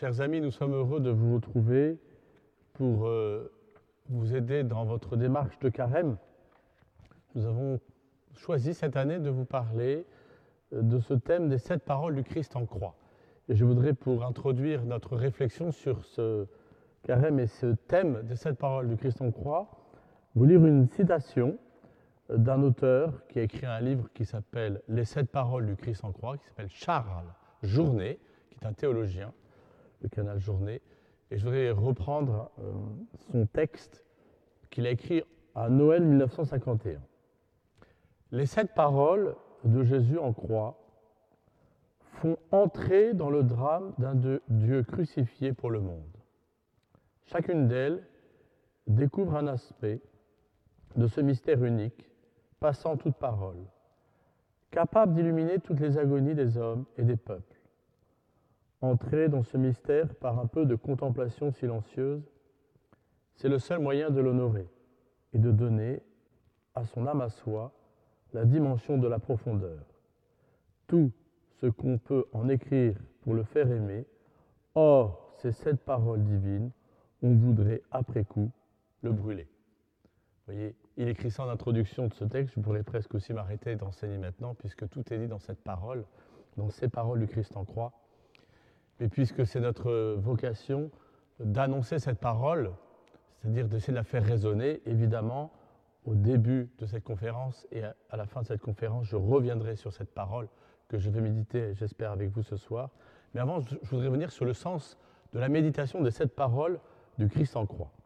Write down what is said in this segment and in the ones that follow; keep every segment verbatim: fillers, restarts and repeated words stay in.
Chers amis, nous sommes heureux de vous retrouver pour euh, vous aider dans votre démarche de carême. Nous avons choisi cette année de vous parler de ce thème des sept paroles du Christ en croix. Et je voudrais, pour introduire notre réflexion sur ce carême et ce thème des sept paroles du Christ en croix, vous lire une citation d'un auteur qui a écrit un livre qui s'appelle « Les sept paroles du Christ en croix », qui s'appelle Charles Journet, qui est un théologien, le canal Journet. Et je voudrais reprendre euh, son texte qu'il a écrit à Noël mille neuf cent cinquante et un. Les sept paroles de Jésus en croix font entrer dans le drame d'un Dieu crucifié pour le monde. Chacune d'elles découvre un aspect de ce mystère unique, passant toute parole, capable d'illuminer toutes les agonies des hommes et des peuples. Entrer dans ce mystère par un peu de contemplation silencieuse, c'est le seul moyen de l'honorer et de donner à son âme à soi la dimension de la profondeur. Tout ce qu'on peut en écrire pour le faire aimer, or ces sept paroles divines, on voudrait après coup le brûler. Vous voyez, il écrit ça en introduction de ce texte, je pourrais presque aussi m'arrêter d'enseigner maintenant, puisque tout est dit dans cette parole, dans ces paroles du Christ en croix. Et puisque c'est notre vocation d'annoncer cette parole, c'est-à-dire d'essayer de la faire résonner, évidemment, au début de cette conférence et à la fin de cette conférence, je reviendrai sur cette parole que je vais méditer, j'espère, avec vous ce soir. Mais avant, je voudrais revenir sur le sens de la méditation de cette parole du Christ en croix.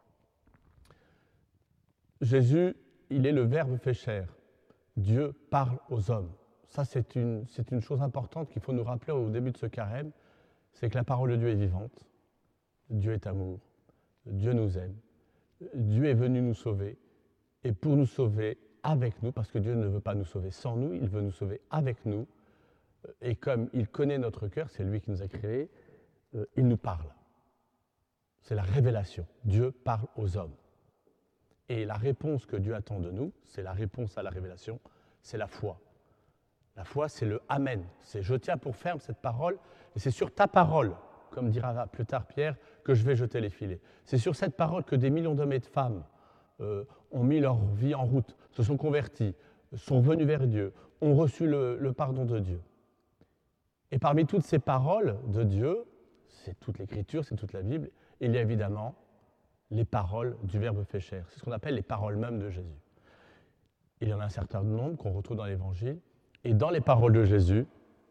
Jésus, il est le Verbe fait chair. Dieu parle aux hommes. Ça, c'est une, c'est une chose importante qu'il faut nous rappeler au début de ce carême, c'est que la parole de Dieu est vivante. Dieu est amour. Dieu nous aime. Dieu est venu nous sauver. Et pour nous sauver avec nous, parce que Dieu ne veut pas nous sauver sans nous, il veut nous sauver avec nous. Et comme il connaît notre cœur, c'est lui qui nous a créés, euh, il nous parle. C'est la révélation. Dieu parle aux hommes. Et la réponse que Dieu attend de nous, c'est la réponse à la révélation, c'est la foi. La foi, c'est le Amen. C'est je tiens pour ferme cette parole, et c'est sur ta parole, comme dira plus tard Pierre, que je vais jeter les filets. C'est sur cette parole que des millions d'hommes et de femmes euh, ont mis leur vie en route, se sont convertis, sont venus vers Dieu, ont reçu le, le pardon de Dieu. Et parmi toutes ces paroles de Dieu, c'est toute l'Écriture, c'est toute la Bible, il y a évidemment les paroles du Verbe fait chair. C'est ce qu'on appelle les paroles mêmes de Jésus. Il y en a un certain nombre qu'on retrouve dans l'Évangile. Et dans les paroles de Jésus,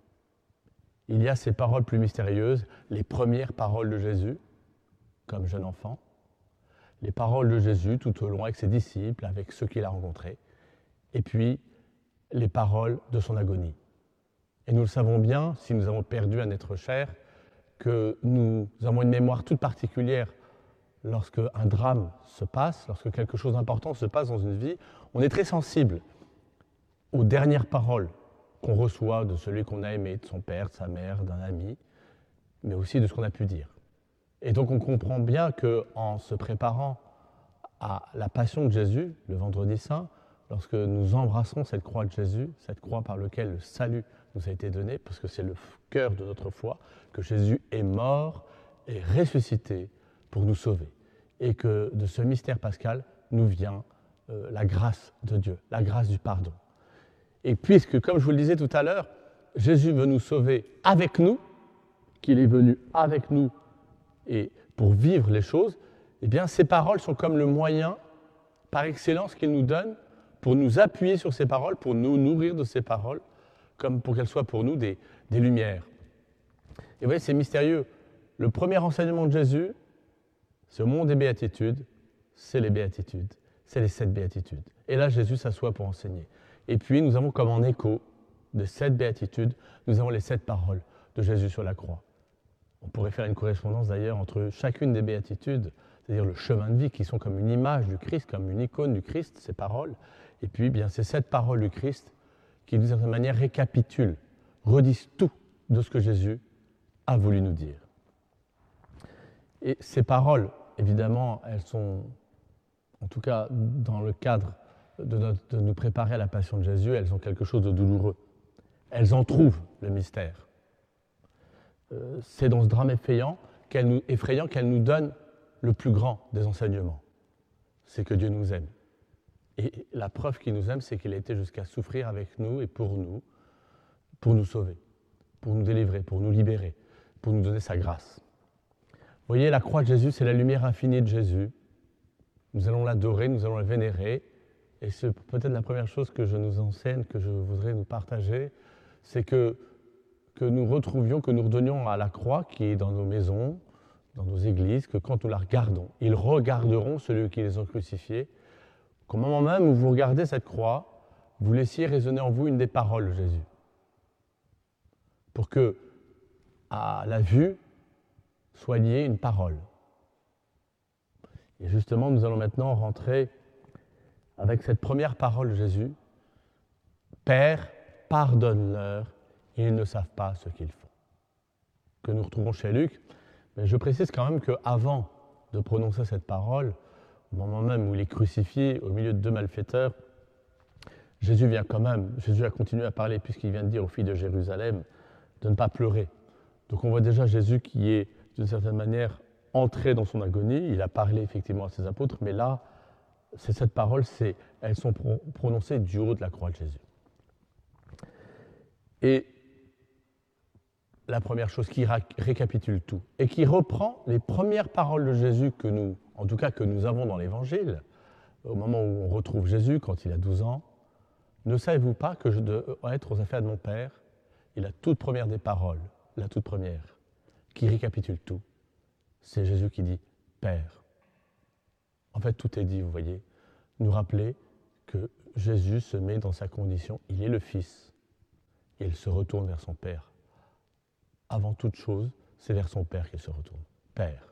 il y a ces paroles plus mystérieuses, les premières paroles de Jésus, comme jeune enfant, les paroles de Jésus tout au long avec ses disciples, avec ceux qu'il a rencontrés, et puis les paroles de son agonie. Et nous le savons bien, si nous avons perdu un être cher, que nous avons une mémoire toute particulière lorsque un drame se passe, lorsque quelque chose d'important se passe dans une vie, on est très sensible aux dernières paroles qu'on reçoit de celui qu'on a aimé, de son père, de sa mère, d'un ami, mais aussi de ce qu'on a pu dire. Et donc on comprend bien qu'en se préparant à la passion de Jésus, le vendredi saint, lorsque nous embrassons cette croix de Jésus, cette croix par laquelle le salut nous a été donné, parce que c'est le cœur de notre foi, que Jésus est mort et ressuscité pour nous sauver. Et que de ce mystère pascal nous vient euh, la grâce de Dieu, la grâce du pardon. Et puisque, comme je vous le disais tout à l'heure, Jésus veut nous sauver avec nous, qu'il est venu avec nous et pour vivre les choses, eh bien ces paroles sont comme le moyen par excellence qu'il nous donne pour nous appuyer sur ces paroles, pour nous nourrir de ces paroles, comme pour qu'elles soient pour nous des, des lumières. Et vous voyez, c'est mystérieux. Le premier enseignement de Jésus, c'est au mont des béatitudes, c'est les béatitudes, c'est les sept béatitudes. Et là, Jésus s'assoit pour enseigner. Et puis, nous avons comme en écho de cette béatitude, nous avons les sept paroles de Jésus sur la croix. On pourrait faire une correspondance d'ailleurs entre chacune des béatitudes, c'est-à-dire le chemin de vie, qui sont comme une image du Christ, comme une icône du Christ, ces paroles, et puis bien ces sept paroles du Christ qui, d'une certaine manière, récapitulent, redisent tout de ce que Jésus a voulu nous dire. Et ces paroles, évidemment, elles sont, en tout cas dans le cadre de, notre, de nous préparer à la passion de Jésus, elles ont quelque chose de douloureux. Elles entrouvent le mystère. Euh, c'est dans ce drame effrayant qu'elle nous, effrayant qu'elle nous donne le plus grand des enseignements. C'est que Dieu nous aime. Et la preuve qu'il nous aime, c'est qu'il a été jusqu'à souffrir avec nous et pour nous, pour nous sauver, pour nous délivrer, pour nous libérer, pour nous donner sa grâce. Vous voyez, la croix de Jésus, c'est la lumière infinie de Jésus. Nous allons l'adorer, nous allons la vénérer. Et c'est peut-être la première chose que je nous enseigne, que je voudrais nous partager, c'est que, que nous retrouvions, que nous redonnions à la croix qui est dans nos maisons, dans nos églises, que quand nous la regardons, ils regarderont celui qui les ont crucifiés, qu'au moment même où vous regardez cette croix, vous laissiez résonner en vous une des paroles de Jésus. Pour que, à la vue, soit liée une parole. Et justement, nous allons maintenant rentrer avec cette première parole de Jésus. Père, pardonne-leur, ils ne savent pas ce qu'ils font. Que nous retrouvons chez Luc. Mais je précise quand même qu'avant de prononcer cette parole, au moment même où il est crucifié au milieu de deux malfaiteurs, Jésus vient quand même, Jésus a continué à parler puisqu'il vient de dire aux filles de Jérusalem de ne pas pleurer. Donc on voit déjà Jésus qui est d'une certaine manière entré dans son agonie, il a parlé effectivement à ses apôtres, mais là, c'est cette parole, c'est, elles sont pro- prononcées du haut de la croix de Jésus. Et la première chose qui ra- récapitule tout et qui reprend les premières paroles de Jésus que nous, en tout cas que nous avons dans l'Évangile, au moment où on retrouve Jésus quand il a douze ans, ne savez-vous pas que je dois être aux affaires de mon Père? Et la toute première des paroles, la toute première, qui récapitule tout, c'est Jésus qui dit « Père ». En fait, tout est dit, vous voyez. Nous rappeler que Jésus se met dans sa condition, il est le Fils, et il se retourne vers son Père. Avant toute chose, c'est vers son Père qu'il se retourne. Père.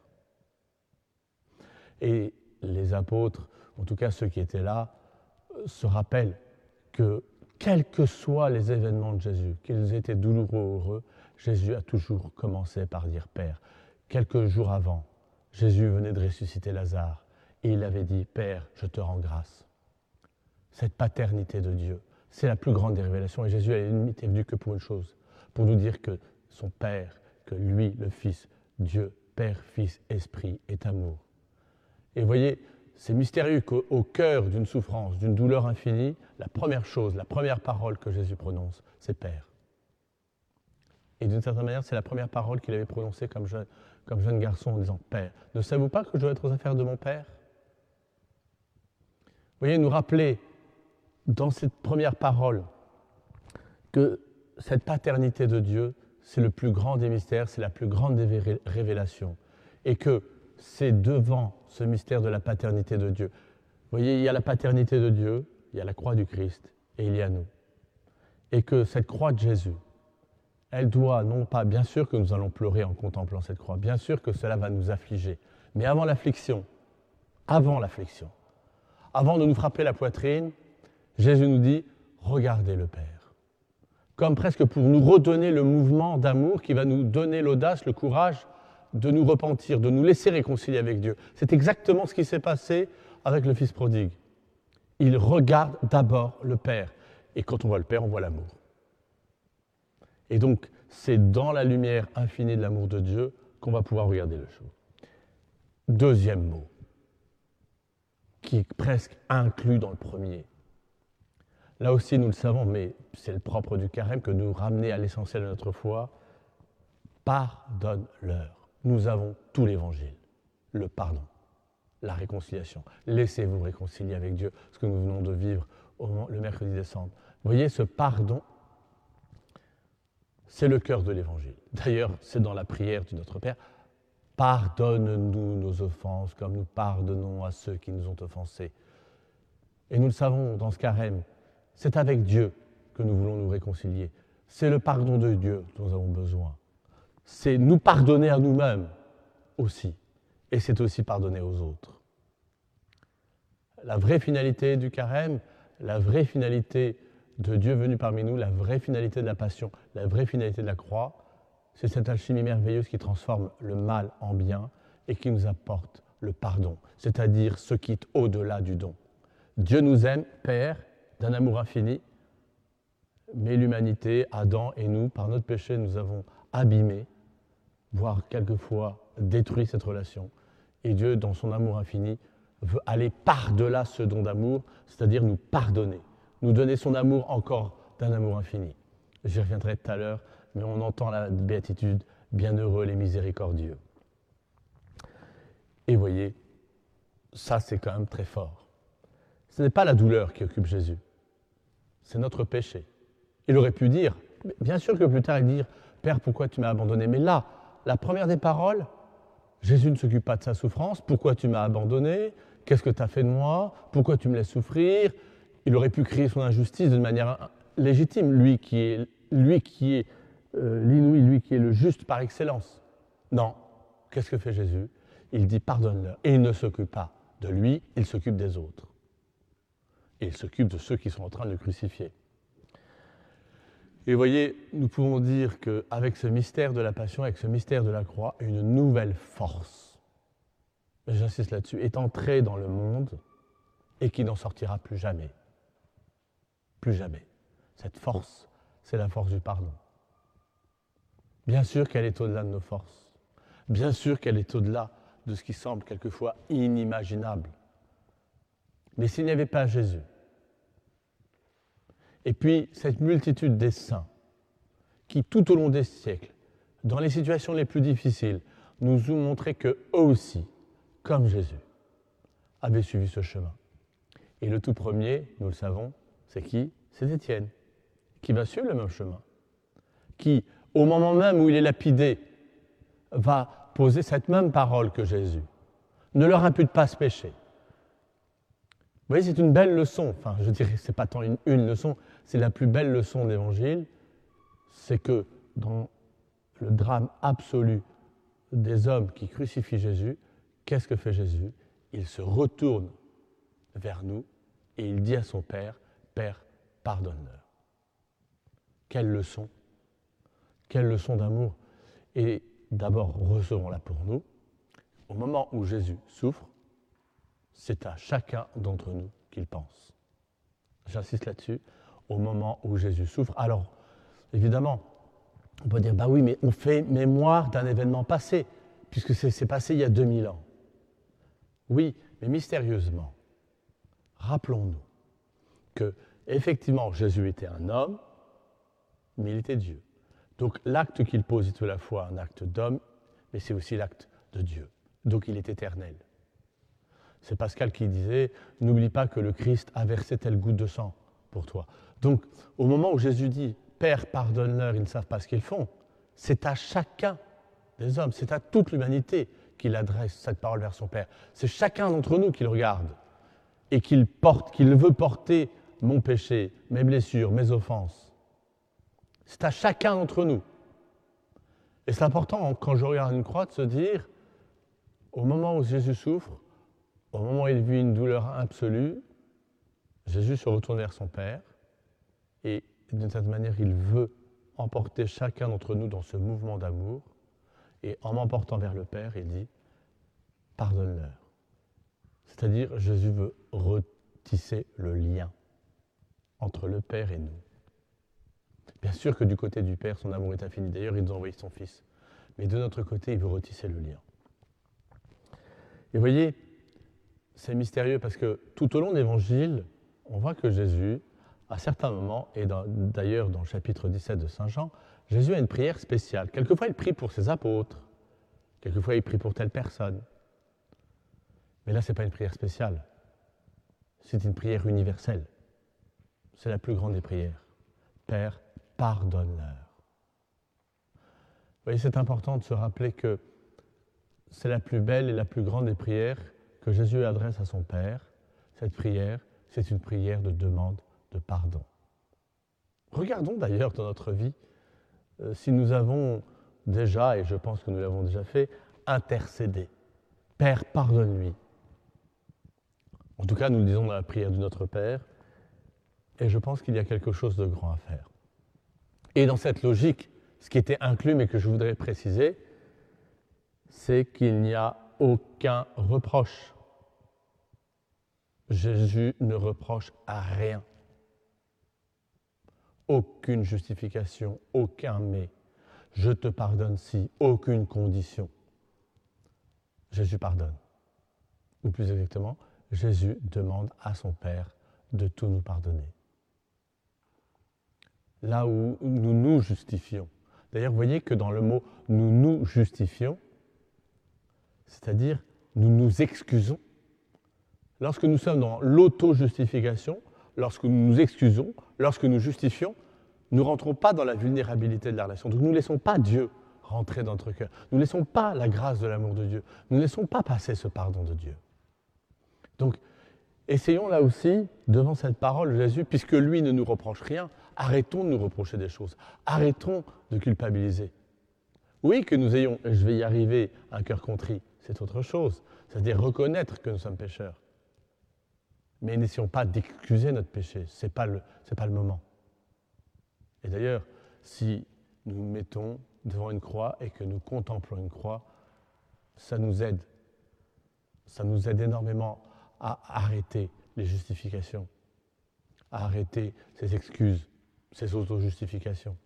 Et les apôtres, en tout cas ceux qui étaient là, se rappellent que quels que soient les événements de Jésus, qu'ils étaient douloureux ou heureux, Jésus a toujours commencé par dire Père. Quelques jours avant, Jésus venait de ressusciter Lazare et il avait dit Père, je te rends grâce. Cette paternité de Dieu, c'est la plus grande des révélations et Jésus à la limite est venu que pour une chose, pour nous dire que son Père, que lui, le Fils, Dieu, Père, Fils, Esprit, est amour. Et vous voyez, c'est mystérieux qu'au au cœur d'une souffrance, d'une douleur infinie, la première chose, la première parole que Jésus prononce, c'est Père. Et d'une certaine manière, c'est la première parole qu'il avait prononcée comme jeune, comme jeune garçon en disant « Père, ne savez-vous pas que je dois être aux affaires de mon Père ?» Vous voyez, nous rappeler dans cette première parole que cette paternité de Dieu, c'est le plus grand des mystères, c'est la plus grande des révélations. Et que c'est devant ce mystère de la paternité de Dieu. Vous voyez, il y a la paternité de Dieu, il y a la croix du Christ, et il y a nous. Et que cette croix de Jésus, elle doit, non pas, bien sûr que nous allons pleurer en contemplant cette croix, bien sûr que cela va nous affliger, mais avant l'affliction, avant l'affliction, avant de nous frapper la poitrine, Jésus nous dit, regardez le Père. Comme presque pour nous redonner le mouvement d'amour qui va nous donner l'audace, le courage de nous repentir, de nous laisser réconcilier avec Dieu. C'est exactement ce qui s'est passé avec le Fils prodigue. Il regarde d'abord le Père. Et quand on voit le Père, on voit l'amour. Et donc, c'est dans la lumière infinie de l'amour de Dieu qu'on va pouvoir regarder le jour. Deuxième mot, qui est presque inclus dans le premier. Là aussi, nous le savons, mais c'est le propre du carême que de nous ramener à l'essentiel de notre foi. Pardonne-leur. Nous avons tout l'Évangile, le pardon, la réconciliation. Laissez-vous réconcilier avec Dieu, ce que nous venons de vivre au moment, le mercredi décembre. Vous voyez, ce pardon, c'est le cœur de l'Évangile. D'ailleurs, c'est dans la prière du Notre Père. Pardonne-nous nos offenses comme nous pardonnons à ceux qui nous ont offensés. Et nous le savons dans ce carême, c'est avec Dieu que nous voulons nous réconcilier. C'est le pardon de Dieu dont nous avons besoin. C'est nous pardonner à nous-mêmes aussi. Et c'est aussi pardonner aux autres. La vraie finalité du carême, la vraie finalité de Dieu venu parmi nous, la vraie finalité de la passion, la vraie finalité de la croix, c'est cette alchimie merveilleuse qui transforme le mal en bien et qui nous apporte le pardon, c'est-à-dire ce qui est au-delà du don. Dieu nous aime, Père, d'un amour infini, mais l'humanité, Adam et nous, par notre péché, nous avons abîmé, voire quelquefois détruit cette relation. Et Dieu, dans son amour infini, veut aller par-delà ce don d'amour, c'est-à-dire nous pardonner, nous donner son amour encore d'un amour infini. J'y reviendrai tout à l'heure, mais on entend la béatitude « Bienheureux les miséricordieux ». Et voyez, ça c'est quand même très fort. Ce n'est pas la douleur qui occupe Jésus, c'est notre péché. Il aurait pu dire, bien sûr que plus tard il dire « Père, pourquoi tu m'as abandonné ?» Mais là, la première des paroles, Jésus ne s'occupe pas de sa souffrance. Pourquoi tu m'as abandonné? Qu'est-ce que tu as fait de moi? Pourquoi tu me laisses souffrir? Il aurait pu crier son injustice d'une manière légitime, lui qui est, lui qui est euh, l'inouï, lui qui est le juste par excellence. Non. Qu'est-ce que fait Jésus? Il dit pardonne-leur. Et il ne s'occupe pas de lui, il s'occupe des autres. Et il s'occupe de ceux qui sont en train de le crucifier. Et vous voyez, nous pouvons dire qu'avec ce mystère de la passion, avec ce mystère de la croix, une nouvelle force, j'insiste là-dessus, est entrée dans le monde et qui n'en sortira plus jamais. Plus jamais. Cette force, c'est la force du pardon. Bien sûr qu'elle est au-delà de nos forces. Bien sûr qu'elle est au-delà de ce qui semble quelquefois inimaginable. Mais s'il n'y avait pas Jésus, et puis cette multitude des saints qui, tout au long des siècles, dans les situations les plus difficiles, nous ont montré qu'eux aussi, comme Jésus, avaient suivi ce chemin. Et le tout premier, nous le savons, c'est qui? C'est Étienne, qui va suivre le même chemin, qui, au moment même où il est lapidé, va poser cette même parole que Jésus. Ne leur impute pas ce péché. Vous voyez, c'est une belle leçon. Enfin, je dirais, c'est pas tant une, une leçon, c'est la plus belle leçon de l'Évangile. C'est que dans le drame absolu des hommes qui crucifient Jésus, qu'est-ce que fait Jésus? Il se retourne vers nous et il dit à son Père, « Père, pardonne-leur ». Quelle leçon! Quelle leçon d'amour! Et d'abord, recevons-la pour nous. Au moment où Jésus souffre, c'est à chacun d'entre nous qu'il pense. J'insiste là-dessus, au moment où Jésus souffre. Alors, évidemment, on peut dire, bah oui, mais on fait mémoire d'un événement passé, puisque c'est, c'est passé il y a deux mille ans. Oui, mais mystérieusement, rappelons-nous que, effectivement, Jésus était un homme, mais il était Dieu. Donc l'acte qu'il pose est tout à la fois un acte d'homme, mais c'est aussi l'acte de Dieu. Donc il est éternel. C'est Pascal qui disait « N'oublie pas que le Christ a versé telle goutte de sang pour toi. » Donc, au moment où Jésus dit « Père, pardonne-leur, ils ne savent pas ce qu'ils font », c'est à chacun des hommes, c'est à toute l'humanité qu'il adresse cette parole vers son Père. C'est chacun d'entre nous qui le regarde et qu'il porte, qu'il veut porter mon péché, mes blessures, mes offenses. C'est à chacun d'entre nous. Et c'est important, quand je regarde une croix, de se dire, au moment où Jésus souffre, au moment où il vit une douleur absolue, Jésus se retourne vers son Père et d'une certaine manière, il veut emporter chacun d'entre nous dans ce mouvement d'amour et en m'emportant vers le Père, il dit « pardonne-leur ». C'est-à-dire, Jésus veut retisser le lien entre le Père et nous. Bien sûr que du côté du Père, son amour est infini. D'ailleurs, il nous a envoyé son Fils. Mais de notre côté, il veut retisser le lien. Et vous voyez, c'est mystérieux parce que tout au long de l'Évangile, on voit que Jésus, à certains moments, et dans, d'ailleurs dans le chapitre dix-sept de Saint Jean, Jésus a une prière spéciale. Quelquefois, il prie pour ses apôtres. Quelquefois, il prie pour telle personne. Mais là, ce n'est pas une prière spéciale. C'est une prière universelle. C'est la plus grande des prières. Père, pardonne-leur. Vous voyez, c'est important de se rappeler que c'est la plus belle et la plus grande des prières que Jésus adresse à son Père. Cette prière, c'est une prière de demande de pardon. Regardons d'ailleurs dans notre vie euh, si nous avons déjà, et je pense que nous l'avons déjà fait, intercédé. Père, pardonne-lui. En tout cas, nous le disons dans la prière de notre Père, et je pense qu'il y a quelque chose de grand à faire. Et dans cette logique, ce qui était inclus, mais que je voudrais préciser, c'est qu'il n'y a aucun reproche. Jésus ne reproche à rien. Aucune justification, aucun mais. Je te pardonne si, aucune condition. Jésus pardonne. Ou plus exactement, Jésus demande à son Père de tout nous pardonner. Là où nous nous justifions. D'ailleurs, vous voyez que dans le mot « nous nous justifions », c'est-à-dire nous nous excusons. Lorsque nous sommes dans l'auto-justification, lorsque nous nous excusons, lorsque nous justifions, nous ne rentrons pas dans la vulnérabilité de la relation. Donc nous ne laissons pas Dieu rentrer dans notre cœur. Nous ne laissons pas la grâce de l'amour de Dieu. Nous ne laissons pas passer ce pardon de Dieu. Donc, essayons là aussi, devant cette parole de Jésus, puisque lui ne nous reproche rien, arrêtons de nous reprocher des choses. Arrêtons de culpabiliser. Oui, que nous ayons, je vais y arriver, un cœur contrit, c'est autre chose. C'est-à-dire reconnaître que nous sommes pécheurs. Mais n'essayons pas d'excuser notre péché. Ce n'est pas le, c'est pas le moment. Et d'ailleurs, si nous nous mettons devant une croix et que nous contemplons une croix, ça nous aide. Ça nous aide énormément à arrêter les justifications, à arrêter ces excuses, ces auto-justifications.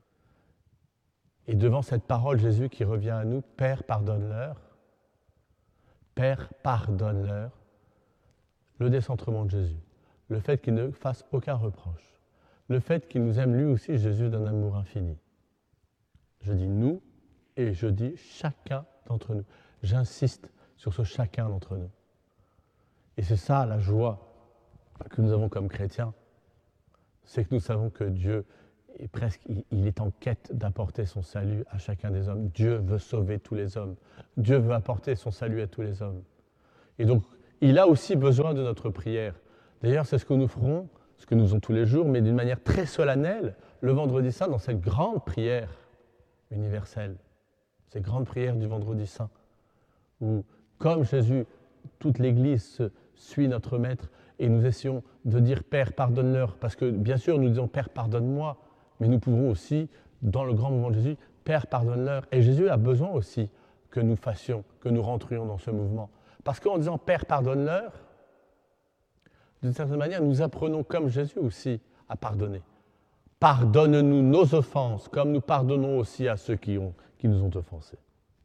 Et devant cette parole, Jésus qui revient à nous, « Père, pardonne-leur », « Père, pardonne-leur », le décentrement de Jésus, le fait qu'il ne fasse aucun reproche, le fait qu'il nous aime lui aussi, Jésus, d'un amour infini. Je dis nous et je dis chacun d'entre nous. J'insiste sur ce chacun d'entre nous. Et c'est ça la joie que nous avons comme chrétiens, c'est que nous savons que Dieu est presque, il est en quête d'apporter son salut à chacun des hommes. Dieu veut sauver tous les hommes. Dieu veut apporter son salut à tous les hommes. Et donc, il a aussi besoin de notre prière. D'ailleurs, c'est ce que nous ferons, ce que nous faisons tous les jours, mais d'une manière très solennelle, le vendredi saint, dans cette grande prière universelle, cette grande prière du vendredi saint, où, comme Jésus, toute l'Église suit notre Maître, et nous essayons de dire « Père, pardonne-leur », parce que bien sûr, nous disons « Père, pardonne-moi », mais nous pouvons aussi, dans le grand mouvement de Jésus, « Père, pardonne-leur ». Et Jésus a besoin aussi que nous fassions, que nous rentrions dans ce mouvement. Parce qu'en disant « Père, pardonne-leur », d'une certaine manière, nous apprenons comme Jésus aussi à pardonner. Pardonne-nous nos offenses, comme nous pardonnons aussi à ceux qui, ont, qui nous ont offensés.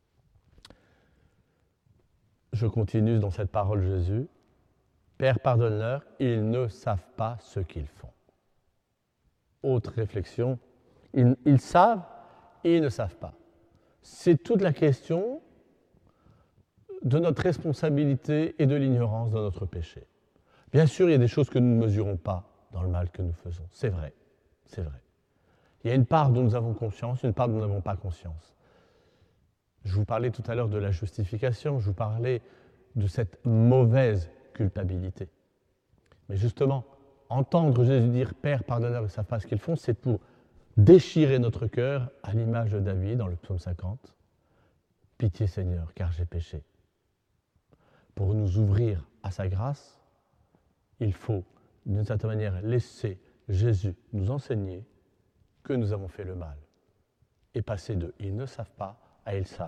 Je continue dans cette parole de Jésus. Père, pardonne-leur, ils ne savent pas ce qu'ils font. Autre réflexion, ils, ils savent et ils ne savent pas. C'est toute la question de notre responsabilité et de l'ignorance de notre péché. Bien sûr, il y a des choses que nous ne mesurons pas dans le mal que nous faisons. C'est vrai, c'est vrai. Il y a une part dont nous avons conscience, une part dont nous n'avons pas conscience. Je vous parlais tout à l'heure de la justification, je vous parlais de cette mauvaise culpabilité. Mais justement, entendre Jésus dire « Père, pardonne-leur, ils ne savent pas ce qu'ils font », c'est pour déchirer notre cœur à l'image de David dans le psaume cinquante. « Pitié Seigneur, car j'ai péché ». Pour nous ouvrir à sa grâce, il faut, d'une certaine manière, laisser Jésus nous enseigner que nous avons fait le mal et passer de « ils ne savent pas » à « ils savent ».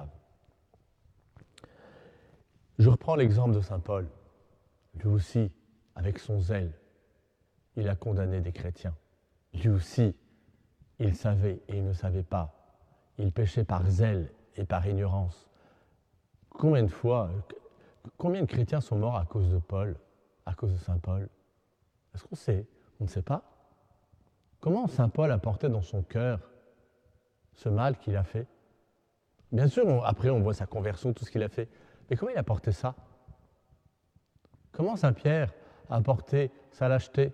Je reprends l'exemple de saint Paul. Lui aussi, avec son zèle, il a condamné des chrétiens. Lui aussi, il savait et il ne savait pas. Il péchait par zèle et par ignorance. Combien de fois, combien de chrétiens sont morts à cause de Paul, à cause de saint Paul? Est-ce qu'on sait? On ne sait pas. Comment saint Paul a porté dans son cœur ce mal qu'il a fait? Bien sûr, on, après on voit sa conversion, tout ce qu'il a fait. Mais comment il a porté ça? Comment saint Pierre a porté sa lâcheté?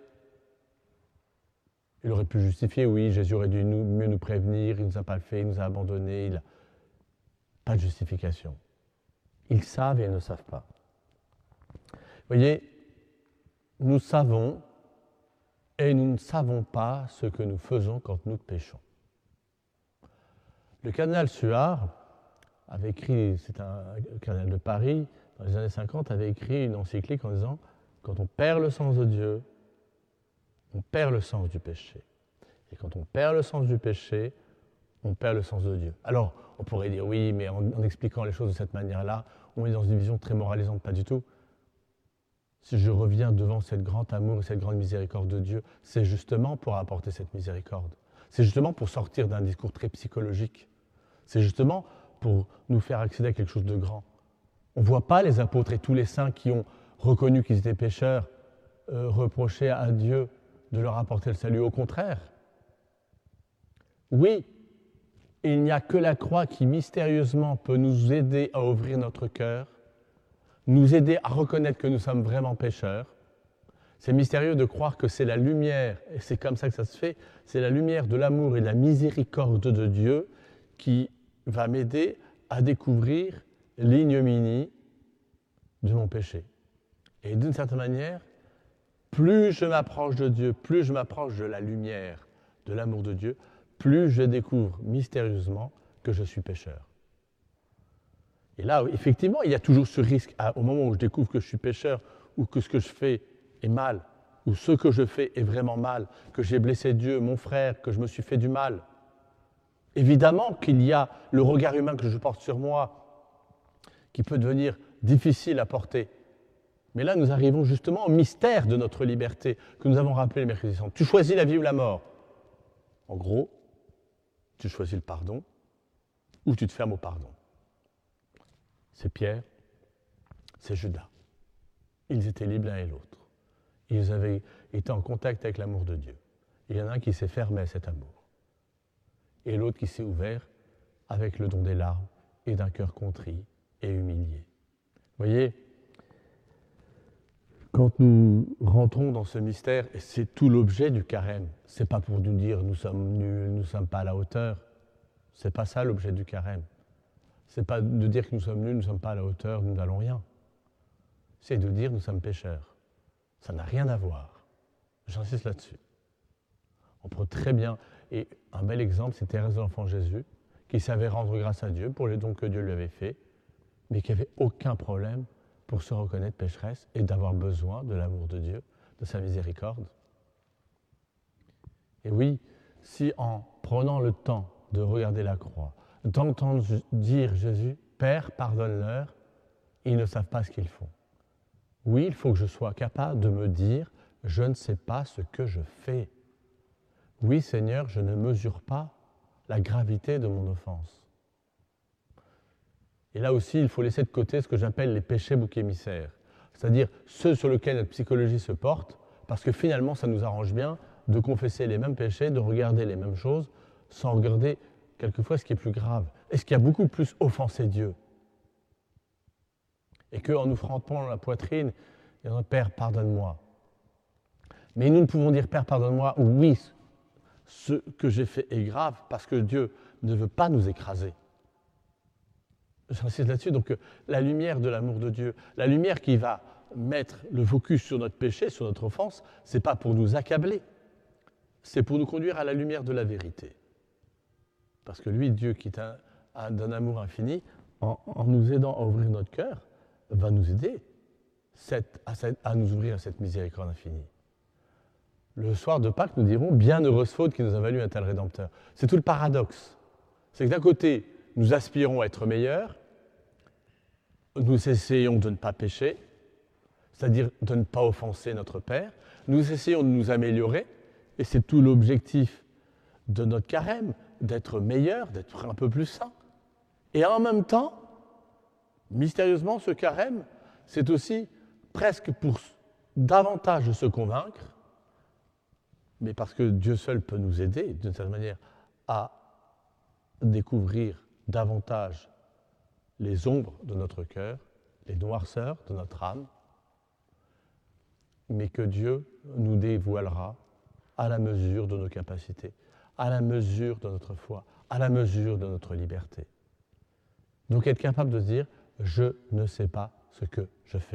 Il aurait pu justifier, oui, Jésus aurait dû nous, mieux nous prévenir, il ne nous a pas le fait, il nous a abandonnés. Il a... Pas de justification. Ils savent et ils ne savent pas. Vous voyez, nous savons et nous ne savons pas ce que nous faisons quand nous péchons. Le cardinal Suard avait écrit, c'est un cardinal de Paris, dans les années cinquante, avait écrit une encyclique en disant « Quand on perd le sens de Dieu, on perd le sens du péché. Et quand on perd le sens du péché, on perd le sens de Dieu. » Alors, on pourrait dire « Oui, mais en, en expliquant les choses de cette manière-là, on est dans une vision très moralisante. » Pas du tout. Si je reviens devant cet grand amour et cette grande miséricorde de Dieu, c'est justement pour apporter cette miséricorde. C'est justement pour sortir d'un discours très psychologique. C'est justement pour nous faire accéder à quelque chose de grand. On ne voit pas les apôtres et tous les saints qui ont reconnu qu'ils étaient pécheurs euh, reprocher à Dieu de leur apporter le salut. Au contraire. Oui, il n'y a que la croix qui mystérieusement peut nous aider à ouvrir notre cœur, nous aider à reconnaître que nous sommes vraiment pécheurs. C'est mystérieux de croire que c'est la lumière, et c'est comme ça que ça se fait, c'est la lumière de l'amour et de la miséricorde de Dieu qui va m'aider à découvrir l'ignominie de mon péché. Et d'une certaine manière, plus je m'approche de Dieu, plus je m'approche de la lumière, de l'amour de Dieu, plus je découvre mystérieusement que je suis pécheur. Et là, effectivement, il y a toujours ce risque, à, au moment où je découvre que je suis pécheur, ou que ce que je fais est mal, ou ce que je fais est vraiment mal, que j'ai blessé Dieu, mon frère, que je me suis fait du mal. Évidemment qu'il y a le regard humain que je porte sur moi, qui peut devenir difficile à porter. Mais là, nous arrivons justement au mystère de notre liberté, que nous avons rappelé le mercredi saint. Tu choisis la vie ou la mort. En gros, tu choisis le pardon, ou tu te fermes au pardon. C'est Pierre, c'est Judas. Ils étaient libres l'un et l'autre. Ils avaient été en contact avec l'amour de Dieu. Il y en a un qui s'est fermé à cet amour. Et l'autre qui s'est ouvert avec le don des larmes et d'un cœur contrit et humilié. Vous voyez, quand nous rentrons dans ce mystère, et c'est tout l'objet du carême, ce n'est pas pour nous dire nous sommes nuls, nous ne sommes pas à la hauteur. Ce n'est pas ça l'objet du carême. Ce n'est pas de dire que nous sommes nuls, nous ne sommes pas à la hauteur, nous n'allons rien. C'est de dire nous sommes pécheurs. Ça n'a rien à voir. J'insiste là-dessus. On peut très bien, et un bel exemple, c'est Thérèse de l'Enfant Jésus, qui savait rendre grâce à Dieu pour les dons que Dieu lui avait faits, mais qui n'avait aucun problème pour se reconnaître pécheresse et d'avoir besoin de l'amour de Dieu, de sa miséricorde. Et oui, si en prenant le temps de regarder la croix, d'entendre dire Jésus, « Père, pardonne-leur, ils ne savent pas ce qu'ils font ». Oui, il faut que je sois capable de me dire « Je ne sais pas ce que je fais ». Oui, Seigneur, je ne mesure pas la gravité de mon offense. Et là aussi, il faut laisser de côté ce que j'appelle les péchés boucs émissaires, c'est-à-dire ceux sur lesquels notre psychologie se porte, parce que finalement, ça nous arrange bien de confesser les mêmes péchés, de regarder les mêmes choses, sans regarder quelquefois ce qui est plus grave, et ce qui a beaucoup plus offensé Dieu. Et qu'en nous frappant la poitrine, et disant « Père, pardonne-moi ». Mais nous ne pouvons dire « Père, pardonne-moi » oui, ce que j'ai fait est grave, parce que Dieu ne veut pas nous écraser. J'insiste là-dessus, donc la lumière de l'amour de Dieu, la lumière qui va mettre le focus sur notre péché, sur notre offense, ce n'est pas pour nous accabler, c'est pour nous conduire à la lumière de la vérité. Parce que lui, Dieu, qui est un, un, d'un amour infini, en, en nous aidant à ouvrir notre cœur, va nous aider cette, à, cette, à nous ouvrir à cette miséricorde infinie. Le soir de Pâques, nous dirons « Bienheureuse faute qui nous a valu un tel Rédempteur ». C'est tout le paradoxe. C'est que d'un côté, nous aspirons à être meilleurs, nous essayons de ne pas pécher, c'est-à-dire de ne pas offenser notre Père, nous essayons de nous améliorer, et c'est tout l'objectif de notre carême, d'être meilleur, d'être un peu plus saint. Et en même temps, mystérieusement, ce carême, c'est aussi presque pour davantage se convaincre, mais parce que Dieu seul peut nous aider, d'une certaine manière, à découvrir davantage les ombres de notre cœur, les noirceurs de notre âme, mais que Dieu nous dévoilera à la mesure de nos capacités, à la mesure de notre foi, à la mesure de notre liberté. Donc être capable de se dire « je ne sais pas ce que je fais ».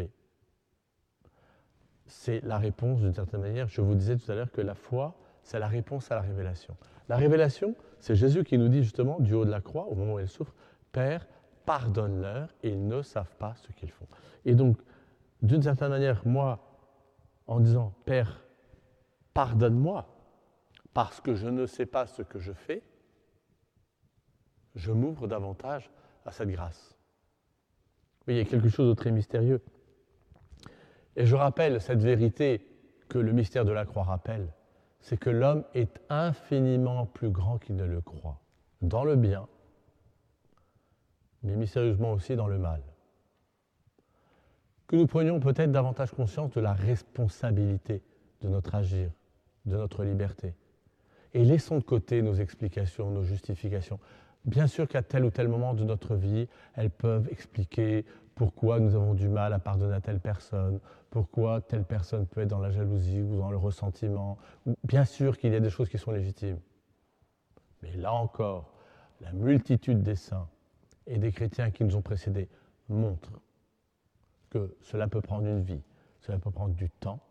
C'est la réponse d'une certaine manière. Je vous disais tout à l'heure que la foi, c'est la réponse à la révélation. La révélation, c'est Jésus qui nous dit justement, du haut de la croix, au moment où il souffre, « Père, pardonne-leur, ils ne savent pas ce qu'ils font ». Et donc, d'une certaine manière, moi, en disant « Père, pardonne-moi, parce que je ne sais pas ce que je fais », je m'ouvre davantage à cette grâce. Oui, il y a quelque chose de très mystérieux. Et je rappelle cette vérité que le mystère de la croix rappelle, c'est que l'homme est infiniment plus grand qu'il ne le croit, dans le bien, mais mystérieusement aussi dans le mal. que nous prenions peut-être davantage conscience de la responsabilité de notre agir, de notre liberté. Et laissons de côté nos explications, nos justifications. Bien sûr qu'à tel ou tel moment de notre vie, elles peuvent expliquer pourquoi nous avons du mal à pardonner à telle personne, pourquoi telle personne peut être dans la jalousie ou dans le ressentiment. Bien sûr qu'il y a des choses qui sont légitimes. Mais là encore, la multitude des saints et des chrétiens qui nous ont précédés montrent que cela peut prendre une vie, cela peut prendre du temps,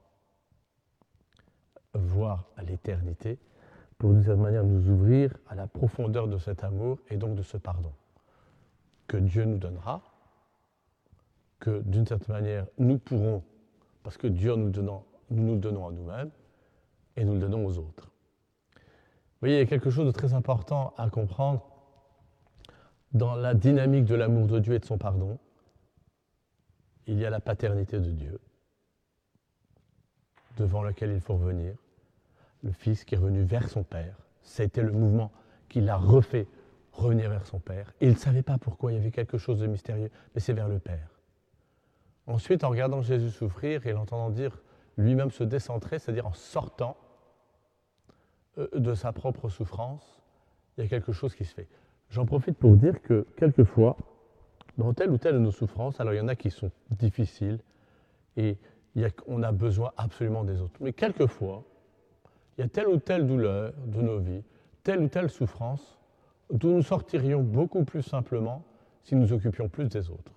voire à l'éternité, pour d'une certaine manière nous ouvrir à la profondeur de cet amour et donc de ce pardon que Dieu nous donnera, que d'une certaine manière nous pourrons, parce que Dieu nous donnant, nous nous le donnons à nous-mêmes et nous le donnons aux autres. Vous voyez, il y a quelque chose de très important à comprendre dans la dynamique de l'amour de Dieu et de son pardon. Il y a la paternité de Dieu, devant lequel il faut revenir. Le Fils qui est revenu vers son Père. C'était le mouvement qui l'a refait revenir vers son Père. Et il ne savait pas pourquoi, il y avait quelque chose de mystérieux, mais c'est vers le Père. Ensuite, en regardant Jésus souffrir et l'entendant dire lui-même se décentrer, c'est-à-dire en sortant de sa propre souffrance, il y a quelque chose qui se fait. J'en profite pour vous dire que quelquefois, dans telle ou telle de nos souffrances, alors il y en a qui sont difficiles et il y a, on a besoin absolument des autres. Mais quelquefois, il y a telle ou telle douleur de nos vies, telle ou telle souffrance, d'où nous sortirions beaucoup plus simplement si nous occupions plus des autres.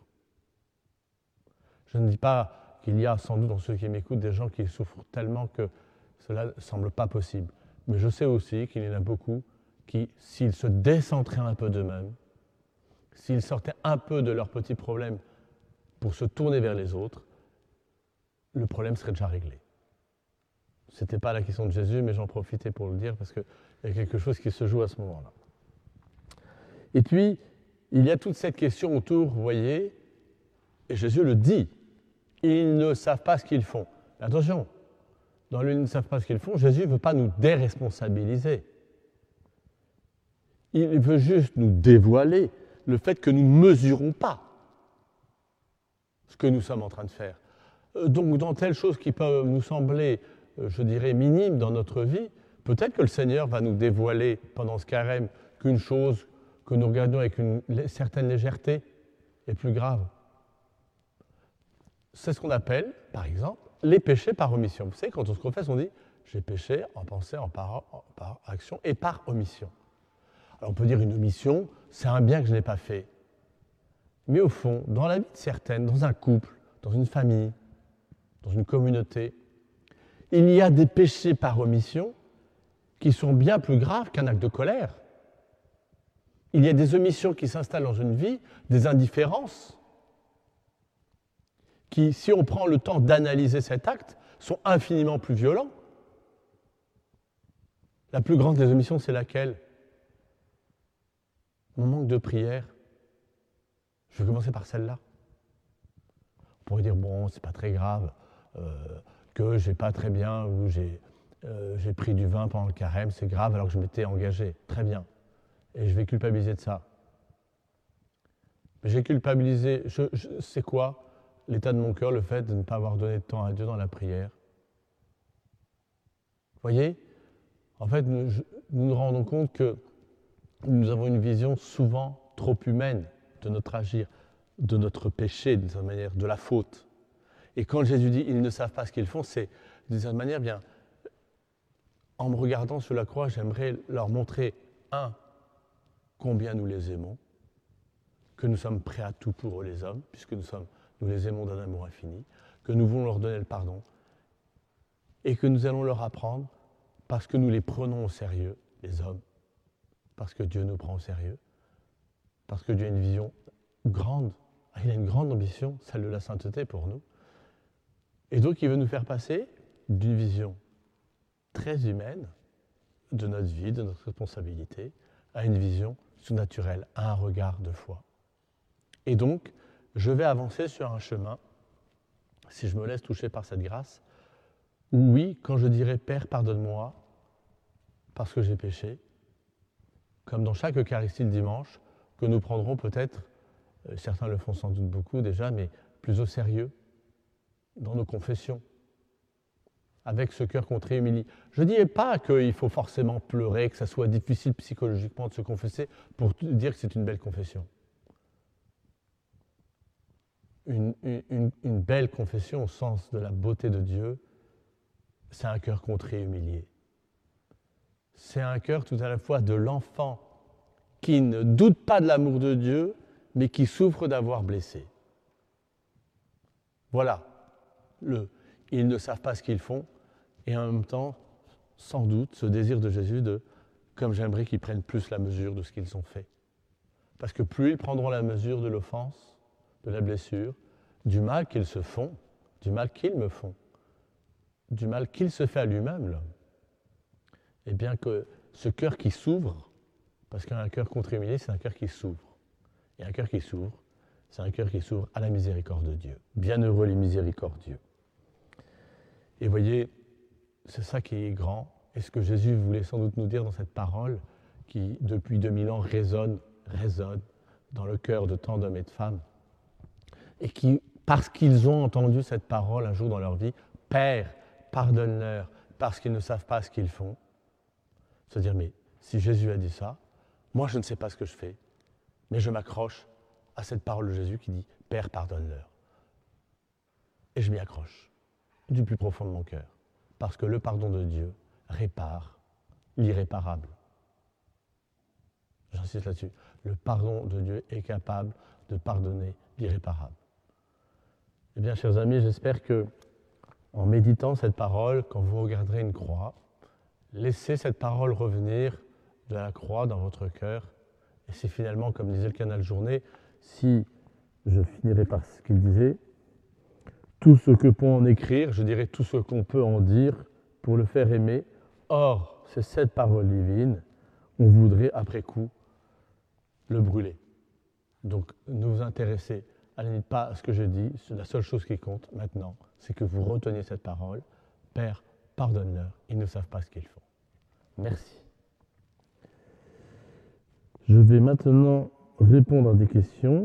Je ne dis pas qu'il y a sans doute dans ceux qui m'écoutent des gens qui souffrent tellement que cela ne semble pas possible. Mais je sais aussi qu'il y en a beaucoup qui, s'ils se décentraient un peu d'eux-mêmes, s'ils sortaient un peu de leurs petits problèmes pour se tourner vers les autres, le problème serait déjà réglé. Ce n'était pas la question de Jésus, mais j'en profitais pour le dire parce qu'il y a quelque chose qui se joue à ce moment-là. Et puis, il y a toute cette question autour, vous voyez, et Jésus le dit, ils ne savent pas ce qu'ils font. Mais attention, dans le « ils ne savent pas ce qu'ils font », Jésus ne veut pas nous déresponsabiliser. Il veut juste nous dévoiler le fait que nous ne mesurons pas ce que nous sommes en train de faire. Donc, dans telles choses qui peuvent nous sembler, je dirais, minimes dans notre vie, peut-être que le Seigneur va nous dévoiler pendant ce carême qu'une chose que nous regardons avec une certaine légèreté est plus grave. C'est ce qu'on appelle, par exemple, les péchés par omission. Vous savez, quand on se confesse, on dit « j'ai péché en pensée, en parole, par action et par omission ». Alors on peut dire une omission, c'est un bien que je n'ai pas fait. Mais au fond, dans la vie de certaines, dans un couple, dans une famille, dans une communauté, il y a des péchés par omission qui sont bien plus graves qu'un acte de colère. Il y a des omissions qui s'installent dans une vie, des indifférences, qui, si on prend le temps d'analyser cet acte, sont infiniment plus violents. La plus grande des omissions, c'est laquelle ? Mon manque de prière. Je vais commencer par celle-là. On pourrait dire, bon, c'est pas très grave, euh, que j'ai pas très bien, ou j'ai, euh, j'ai pris du vin pendant le carême, c'est grave alors que je m'étais engagé. Très bien. Et je vais culpabiliser de ça. J'ai culpabilisé, je, je, c'est quoi l'état de mon cœur, le fait de ne pas avoir donné de temps à Dieu dans la prière. Vous voyez ? En fait, nous, je, nous nous rendons compte que nous avons une vision souvent trop humaine de notre agir, de notre péché, d'une certaine manière, de la faute. Et quand Jésus dit « ils ne savent pas ce qu'ils font », c'est d'une certaine manière, bien, en me regardant sur la croix, j'aimerais leur montrer, un, combien nous les aimons, que nous sommes prêts à tout pour eux, les hommes, puisque nous, sommes, nous les aimons d'un amour infini, que nous voulons leur donner le pardon, et que nous allons leur apprendre, parce que nous les prenons au sérieux, les hommes, parce que Dieu nous prend au sérieux, parce que Dieu a une vision grande, il a une grande ambition, celle de la sainteté pour nous, et donc il veut nous faire passer d'une vision très humaine de notre vie, de notre responsabilité, à une vision surnaturelle, à un regard de foi. Et donc, je vais avancer sur un chemin, si je me laisse toucher par cette grâce, où oui, quand je dirai « Père, pardonne-moi, parce que j'ai péché », comme dans chaque Eucharistie le dimanche, que nous prendrons peut-être, euh, certains le font sans doute beaucoup déjà, mais plus au sérieux, dans nos confessions, avec ce cœur contré et humilié. Je ne dis pas qu'il faut forcément pleurer, que ça soit difficile psychologiquement de se confesser pour dire que c'est une belle confession. Une, une, une belle confession au sens de la beauté de Dieu, c'est un cœur contré et humilié. C'est un cœur tout à la fois de l'enfant qui ne doute pas de l'amour de Dieu, mais qui souffre d'avoir blessé. Voilà, le, ils ne savent pas ce qu'ils font, et en même temps, sans doute, ce désir de Jésus de, comme j'aimerais qu'ils prennent plus la mesure de ce qu'ils ont fait. Parce que plus ils prendront la mesure de l'offense, de la blessure, du mal qu'ils se font, du mal qu'ils me font, du mal qu'il se fait à lui-même, l'homme, et bien que ce cœur qui s'ouvre, parce qu'un cœur contré et humilié, c'est un cœur qui s'ouvre. Et un cœur qui s'ouvre, c'est un cœur qui s'ouvre à la miséricorde de Dieu. Bienheureux les miséricordieux. Et voyez, c'est ça qui est grand, et ce que Jésus voulait sans doute nous dire dans cette parole, qui depuis deux mille ans résonne, résonne dans le cœur de tant d'hommes et de femmes, et qui, parce qu'ils ont entendu cette parole un jour dans leur vie, Père, pardonne-leur, parce qu'ils ne savent pas ce qu'ils font, se dire, mais si Jésus a dit ça, moi je ne sais pas ce que je fais, mais je m'accroche à cette parole de Jésus qui dit « Père, pardonne-leur ». Et je m'y accroche du plus profond de mon cœur, parce que le pardon de Dieu répare l'irréparable. J'insiste là-dessus. Le pardon de Dieu est capable de pardonner l'irréparable. Eh bien, chers amis, j'espère que, en méditant cette parole, quand vous regarderez une croix, laissez cette parole revenir de la croix dans votre cœur. Et c'est finalement, comme disait le Canal Journée, si je finirai par ce qu'il disait, tout ce que peut en écrire, je dirais tout ce qu'on peut en dire pour le faire aimer. Or, c'est cette parole divine, on voudrait après coup le brûler. Donc, ne vous intéressez à la limite pas à ce que je dis, c'est la seule chose qui compte maintenant, c'est que vous reteniez cette parole. Père, pardonne-leur, ils ne savent pas ce qu'ils font. Merci. Je vais maintenant répondre à des questions.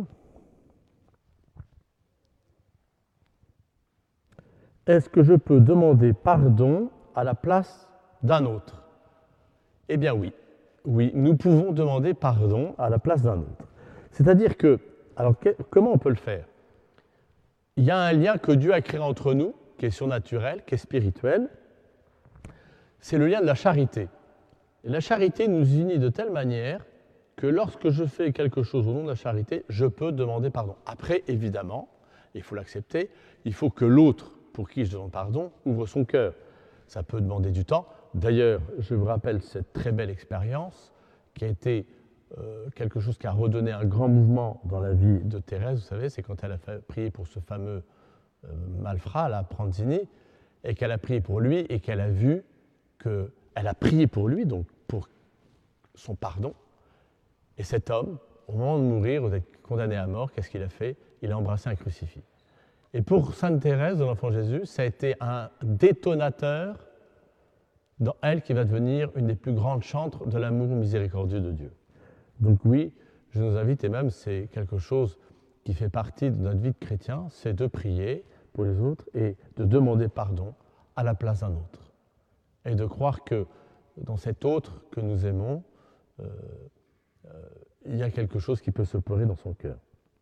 Est-ce que je peux demander pardon à la place d'un autre? Eh bien oui. Oui, nous pouvons demander pardon à la place d'un autre. C'est-à-dire que, alors que, comment on peut le faire? Il y a un lien que Dieu a créé entre nous, qui est surnaturel, qui est spirituel. C'est le lien de la charité. Et la charité nous unit de telle manière que lorsque je fais quelque chose au nom de la charité, je peux demander pardon. Après, évidemment, il faut l'accepter, il faut que l'autre, pour qui je demande pardon, ouvre son cœur. Ça peut demander du temps. D'ailleurs, je vous rappelle cette très belle expérience qui a été euh, quelque chose qui a redonné un grand mouvement dans la vie de Thérèse, vous savez, c'est quand elle a fait, prié pour ce fameux euh, malfrat, là, Pranzini, et qu'elle a prié pour lui et qu'elle a vu qu'elle a prié pour lui, donc pour son pardon. Et cet homme, au moment de mourir, d'être condamné à mort, qu'est-ce qu'il a fait? Il a embrassé un crucifix. Et pour Sainte Thérèse de l'Enfant Jésus, ça a été un détonateur dans elle qui va devenir une des plus grandes chantres de l'amour miséricordieux de Dieu. Donc oui, je nous invite, et même c'est quelque chose qui fait partie de notre vie de chrétien, c'est de prier pour les autres et de demander pardon à la place d'un autre. Et de croire que dans cet autre que nous aimons, euh, euh, il y a quelque chose qui peut s'opérer dans son cœur.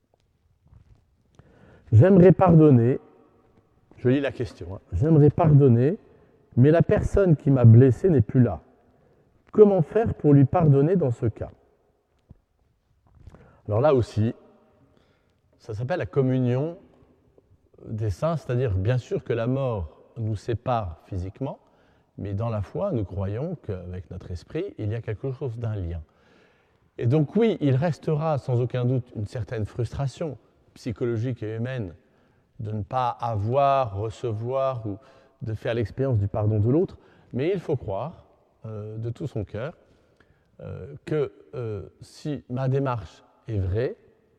J'aimerais pardonner, je lis la question, hein, j'aimerais pardonner, mais la personne qui m'a blessé n'est plus là. Comment faire pour lui pardonner dans ce cas? Alors là aussi, ça s'appelle la communion des saints, c'est-à-dire bien sûr que la mort nous sépare physiquement, mais dans la foi, nous croyons qu'avec notre esprit, il y a quelque chose d'un lien. Et donc oui, il restera sans aucun doute une certaine frustration psychologique et humaine de ne pas avoir, recevoir ou de faire l'expérience du pardon de l'autre, mais il faut croire euh, de tout son cœur euh, que euh, si ma démarche est vraie,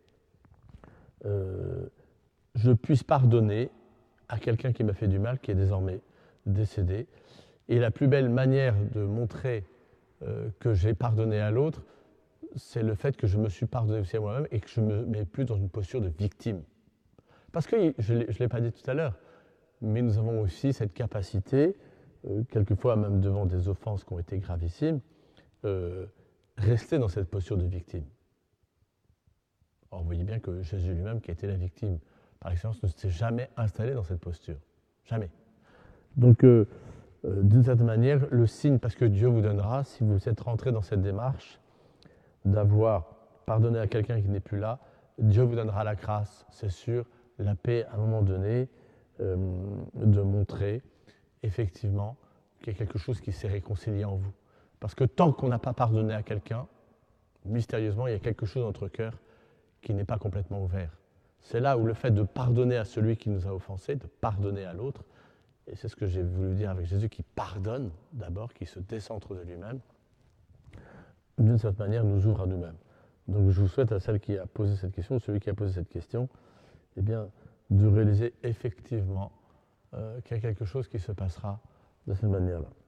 euh, je puisse pardonner à quelqu'un qui m'a fait du mal, qui est désormais décédé. Et la plus belle manière de montrer euh, que j'ai pardonné à l'autre, c'est le fait que je me suis pardonné aussi à moi-même et que je ne me mets plus dans une posture de victime. Parce que, je ne l'ai pas dit tout à l'heure, mais nous avons aussi cette capacité, euh, quelquefois même devant des offenses qui ont été gravissimes, euh, rester dans cette posture de victime. Or, vous voyez bien que Jésus lui-même, qui a été la victime par excellence, ne s'est jamais installé dans cette posture. Jamais. Donc, euh, euh, d'une certaine manière, le signe, parce que Dieu vous donnera, si vous êtes rentré dans cette démarche, d'avoir pardonné à quelqu'un qui n'est plus là, Dieu vous donnera la grâce, c'est sûr, la paix à un moment donné, euh, de montrer effectivement qu'il y a quelque chose qui s'est réconcilié en vous. Parce que tant qu'on n'a pas pardonné à quelqu'un, mystérieusement, il y a quelque chose dans notre cœur qui n'est pas complètement ouvert. C'est là où le fait de pardonner à celui qui nous a offensés, de pardonner à l'autre, et c'est ce que j'ai voulu dire avec Jésus qui pardonne d'abord, qui se décentre de lui-même, d'une certaine manière nous ouvre à nous-mêmes. Donc je vous souhaite à celle qui a posé cette question, celui qui a posé cette question, eh bien, de réaliser effectivement euh, qu'il y a quelque chose qui se passera de cette manière-là.